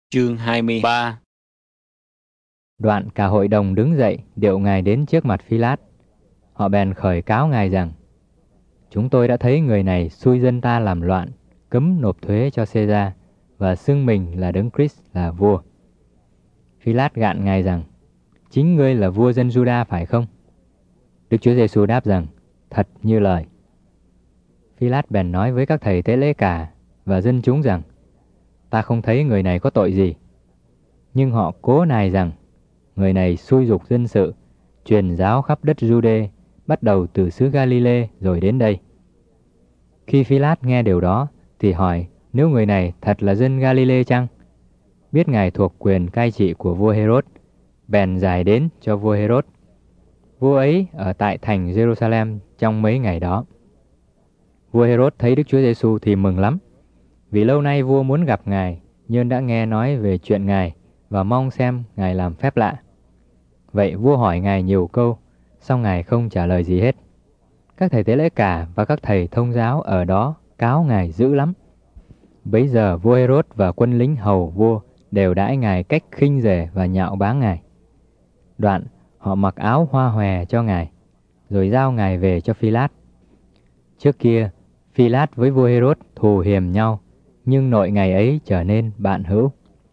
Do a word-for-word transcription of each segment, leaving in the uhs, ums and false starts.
Chương hai mươi ba. Đoạn cả hội đồng đứng dậy điệu ngài đến trước mặt Phi-lát. Họ bèn khởi cáo ngài rằng: Chúng tôi đã thấy người này xui dân ta làm loạn, cấm nộp thuế cho Caesar và xưng mình là Đấng Christ là vua. Phi-lát gạn ngài rằng: Chính ngươi là vua dân Juda phải không? Đức Chúa Giêsu đáp rằng: Thật như lời. Phi-lát bèn nói với các thầy tế lễ cả và dân chúng rằng: Ta không thấy người này có tội gì. Nhưng họ cố nài rằng người này xui dục dân sự, truyền giáo khắp đất Giu-đê, bắt đầu từ xứ Ga-li-lê rồi đến đây. Khi Phi-lát nghe điều đó thì hỏi nếu người này thật là dân Ga-li-lê chăng? Biết ngài thuộc quyền cai trị của vua Hê-rốt, bèn giải đến cho vua Hê-rốt. Vua ấy ở tại thành Giê-ru-sa-lem trong mấy ngày đó. Vua Hê-rốt thấy Đức Chúa Giêsu thì mừng lắm, vì lâu nay vua muốn gặp ngài, nhưng đã nghe nói về chuyện ngài và mong xem ngài làm phép lạ. Vậy vua hỏi ngài nhiều câu, song ngài không trả lời gì hết. Các thầy tế lễ cả và các thầy thông giáo ở đó cáo ngài dữ lắm. Bấy giờ vua Hê-rốt và quân lính hầu vua đều đãi ngài cách khinh rể và nhạo báng ngài. Đoạn họ mặc áo hoa hòe cho ngài, rồi giao ngài về cho Phi-lát. Trước kia, Phi-lát với vua Hê-rốt thù hiềm nhau, nhưng nội ngày ấy trở nên bạn hữu.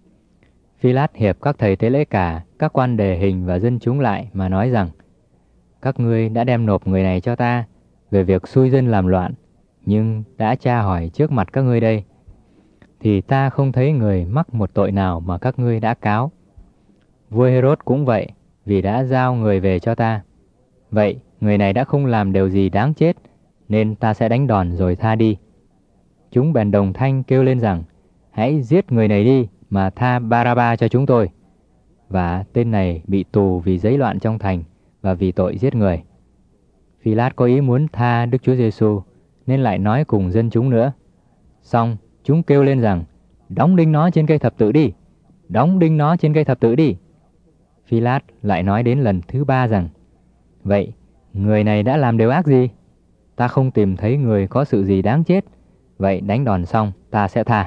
Phi-lát hiệp các thầy tế lễ cả, các quan đề hình và dân chúng lại mà nói rằng: Các ngươi đã đem nộp người này cho ta về việc xui dân làm loạn, nhưng đã tra hỏi trước mặt các ngươi đây, thì ta không thấy người mắc một tội nào mà các ngươi đã cáo. Vua Hê-rốt cũng vậy, vì đã giao người về cho ta. Vậy người này đã không làm điều gì đáng chết, nên ta sẽ đánh đòn rồi tha đi. Chúng bèn đồng thanh kêu lên rằng: Hãy giết người này đi mà tha Ba-ra-ba cho chúng tôi. Và tên này bị tù vì giấy loạn trong thành và vì tội giết người. Phi-lát có ý muốn tha Đức Chúa Giêsu nên lại nói cùng dân chúng nữa. Xong chúng kêu lên rằng: Đóng đinh nó trên cây thập tự đi, đóng đinh nó trên cây thập tự đi. Phi-lát lại nói đến lần thứ ba rằng: Vậy người này đã làm điều ác gì? Ta không tìm thấy người có sự gì đáng chết, vậy đánh đòn xong ta sẽ tha.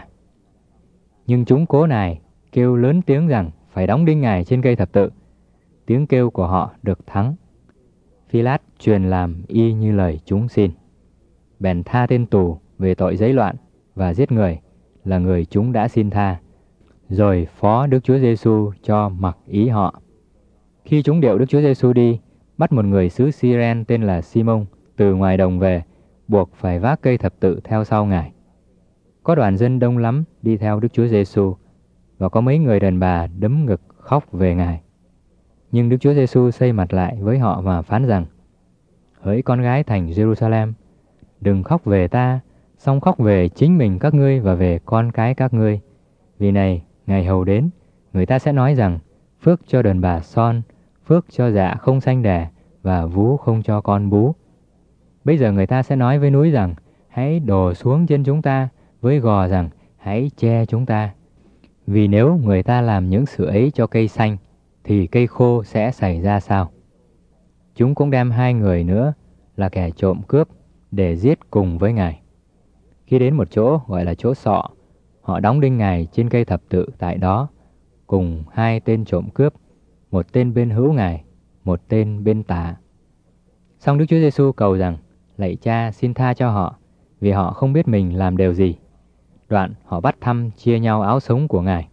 Nhưng chúng cố nài, kêu lớn tiếng rằng phải đóng đinh ngài trên cây thập tự. Tiếng kêu của họ được thắng. Phi-lát truyền làm y như lời chúng xin, bèn tha tên tù về tội giấy loạn và giết người là người chúng đã xin tha, rồi phó Đức Chúa Giêsu cho mặc ý họ. Khi chúng điệu Đức Chúa Giêsu đi, bắt một người xứ Cy-ren tên là Si-mông từ ngoài đồng về, buộc phải vác cây thập tự theo sau ngài. Có đoàn dân đông lắm đi theo Đức Chúa Giêsu, và có mấy người đàn bà đấm ngực khóc về ngài. Nhưng Đức Chúa Giêsu xây mặt lại với họ và phán rằng: Hỡi con gái thành Giê-ru-sa-lem, đừng khóc về ta, song khóc về chính mình các ngươi và về con cái các ngươi. Vì này, ngày hầu đến, người ta sẽ nói rằng: Phước cho đàn bà son, phước cho dạ không sanh đẻ và vú không cho con bú. Bây giờ người ta sẽ nói với núi rằng: Hãy đổ xuống trên chúng ta, với gò rằng: Hãy che chúng ta. Vì nếu người ta làm những sự ấy cho cây xanh, thì cây khô sẽ xảy ra sao? Chúng cũng đem hai người nữa là kẻ trộm cướp để giết cùng với ngài. Khi đến một chỗ gọi là chỗ sọ, họ đóng đinh ngài trên cây thập tự tại đó, cùng hai tên trộm cướp, một tên bên hữu ngài, một tên bên tả. Xong Đức Chúa Giêsu cầu rằng: Lạy Cha, xin tha cho họ, vì họ không biết mình làm điều gì. Đoạn họ bắt thăm chia nhau áo sống của ngài.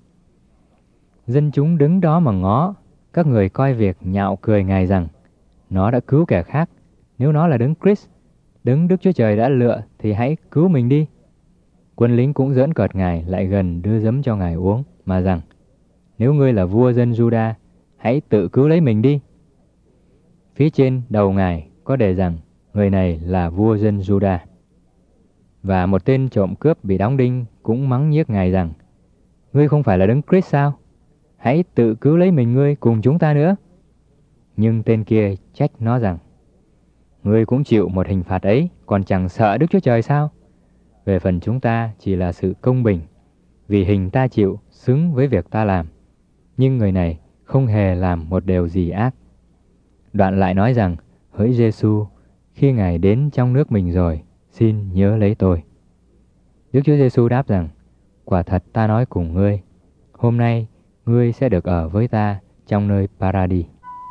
Dân chúng đứng đó mà ngó, các người coi việc nhạo cười ngài rằng: Nó đã cứu kẻ khác, nếu nó là Đấng Christ, Đấng Đức Chúa Trời đã lựa, thì hãy cứu mình đi. Quân lính cũng giỡn cợt ngài, lại gần đưa giấm cho ngài uống, mà rằng: Nếu ngươi là vua dân Juda, hãy tự cứu lấy mình đi. Phía trên đầu ngài có đề rằng: Người này là vua dân Juda. Và một tên trộm cướp bị đóng đinh cũng mắng nhiếc ngài rằng: Ngươi không phải là Đấng Christ sao? Hãy tự cứu lấy mình ngươi cùng chúng ta nữa. Nhưng tên kia trách nó rằng: Ngươi cũng chịu một hình phạt ấy, còn chẳng sợ Đức Chúa Trời sao? Về phần chúng ta chỉ là sự công bình, vì hình ta chịu xứng với việc ta làm. Nhưng người này không hề làm một điều gì ác. Đoạn lại nói rằng: Hỡi Giêsu, khi ngài đến trong nước mình rồi, xin nhớ lấy tôi. Đức Chúa Giêsu đáp rằng: Quả thật ta nói cùng ngươi, hôm nay ngươi sẽ được ở với ta trong nơi Paradis.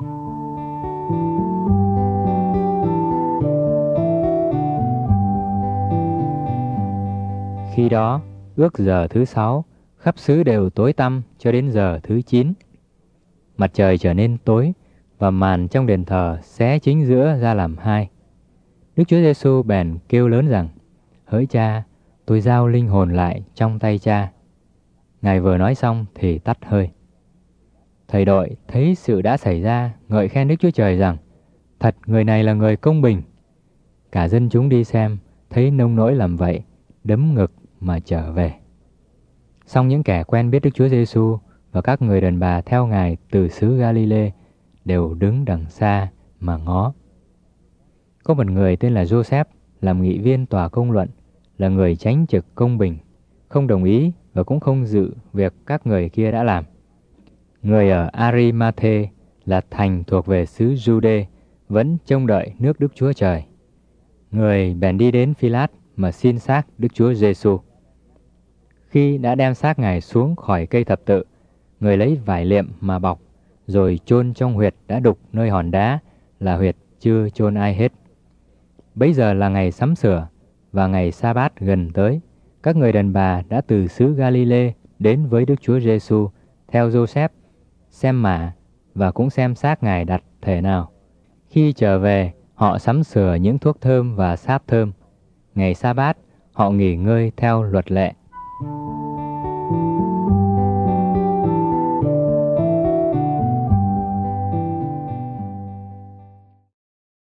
Khi đó, ước giờ thứ sáu, khắp xứ đều tối tăm cho đến giờ thứ chín. Mặt trời trở nên tối và màn trong đền thờ xé chính giữa ra làm hai. Đức Chúa Giêsu bèn kêu lớn rằng: Hỡi Cha, tôi giao linh hồn lại trong tay Cha. Ngài vừa nói xong thì tắt hơi. Thầy đội thấy sự đã xảy ra, ngợi khen Đức Chúa Trời rằng: Thật, người này là người công bình. Cả dân chúng đi xem, thấy nông nỗi làm vậy, đấm ngực mà trở về. Song những kẻ quen biết Đức Chúa Giêsu và các người đàn bà theo Ngài từ xứ Galilee đều đứng đằng xa mà ngó. Có một người tên là Joseph, làm nghị viên tòa công luận, là người chánh trực công bình, không đồng ý và cũng không dự việc các người kia đã làm. Người ở Arimathe, là thành thuộc về xứ Jude, vẫn trông đợi nước Đức Chúa Trời. Người bèn đi đến Phi-lát mà xin xác Đức Chúa Giêsu. Khi đã đem xác Ngài xuống khỏi cây thập tự, người lấy vải liệm mà bọc, rồi chôn trong huyệt đã đục nơi hòn đá, là huyệt chưa chôn ai hết. Bấy giờ là ngày sắm sửa và ngày sa-bát gần tới. Các người đàn bà đã từ xứ Galilee đến với Đức Chúa Giêsu theo Joseph, xem mả và cũng xem xác Ngài đặt thể nào. Khi trở về, họ sắm sửa những thuốc thơm và sáp thơm. Ngày sa-bát, họ nghỉ ngơi theo luật lệ.